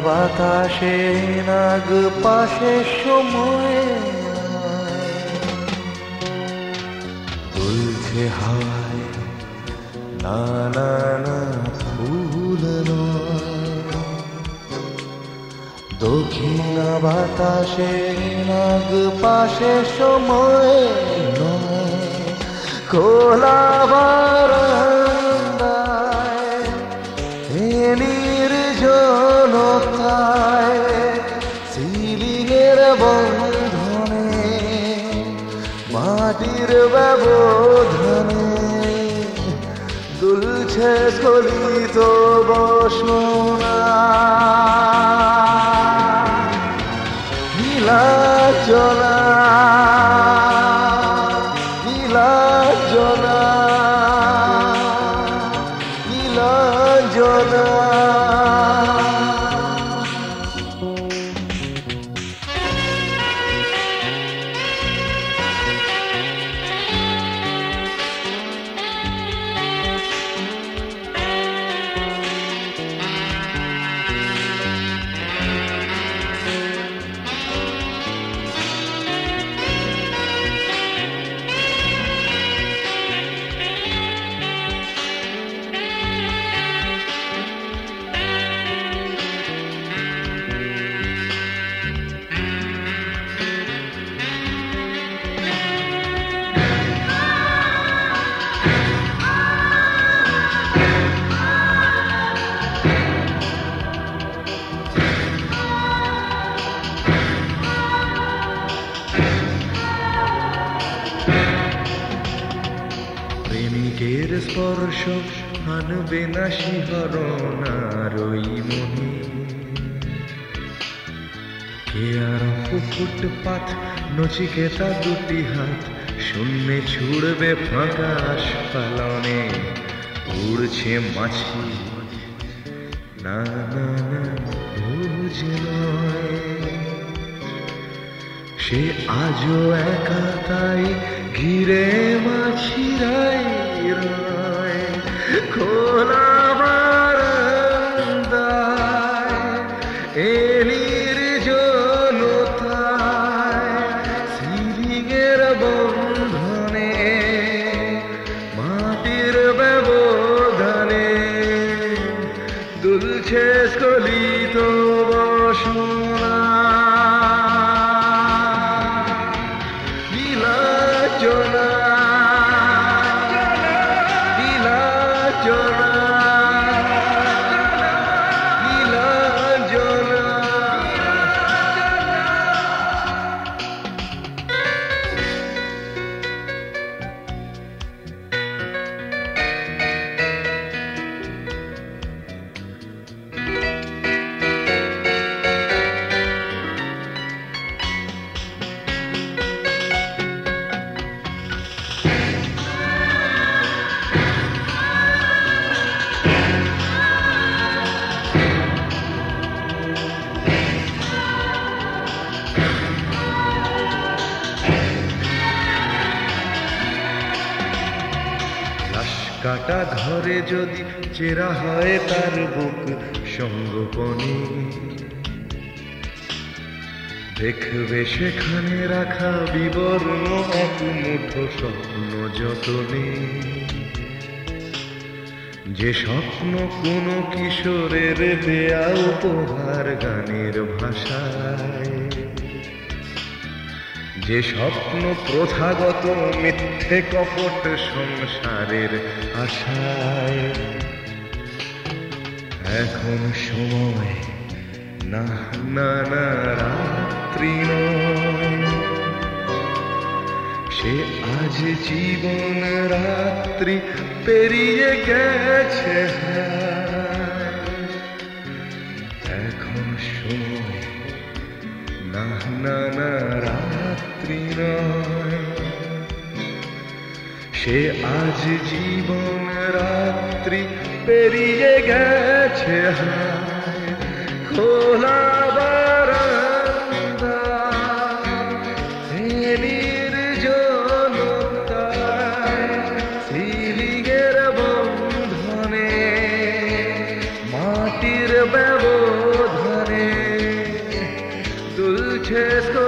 বাতাসে নাগ পাশে সময় দুলছে হাওয়ায় না না না ফুল নয় দক্ষিণা বাতাসে নাগ পাশে সময় নয় খোলা বারান্দায় নির্জনতায় সিলিংয়ের বন্ধনে মাটির ব্যবধানে দুলছে স্খলিত বাসনা নীলাঞ্জনা নীলাঞ্জনা নীলাঞ্জনা প্রেমিকের স্পর্শ আনবে না শিহরণ আর ওই মনে কে আর ফুটপাত নচিকেতা দুটি হাত শূন্যে ছুড়বে ফাঁকা আস্ফালনে উড়ছে মাছি না না না বুঝ নয় সে আজও একা তাই ঘিরে মাছিরাই রয় খোলা বারান্দায় নির্জনতায় সিলিংয়ের বন্ধনে মাটির ব্যবধানে দুলছে স্খলিত বাসনা নীলাঞ্জনা নীলাঞ্জনা নীলাঞ্জনা কাটা ঘরে যদি চেরা হয় তার বুক সঙ্গোপনে দেখবে সেখানে রাখা বিবর্ণ এক মুঠো স্বপ্ন যতনে যে স্বপ্ন কোনো কিশোরের দেয়া উপহার গানের ভাষায় যে স্বপ্ন প্রথাগত মিথ্যে কপট সংসারের আশায় এখন সময় না না না রাত্রি নয় সে আজ জীবন রাত্রি পেরিয়ে গেছে এখন সময় না না না রাত্রি নয় সে আজ জীবন রাত্রি পেরিয়ে গেছে খোলা বারান্দা নির্জনতায় সিলিংয়ের বন্ধনে মাটির ব্যবধানে तुझे